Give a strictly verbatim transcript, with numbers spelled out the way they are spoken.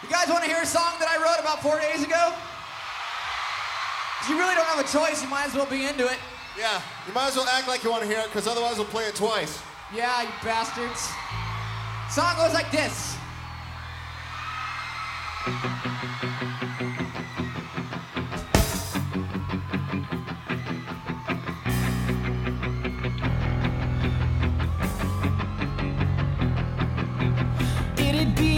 You guys want to hear a song that I wrote about four days ago? You really don't have a choice, you might as well be into it. Yeah, you might as well act like you want to hear it, because otherwise we'll play it twice. Yeah, you bastards. Song goes like this. It'd be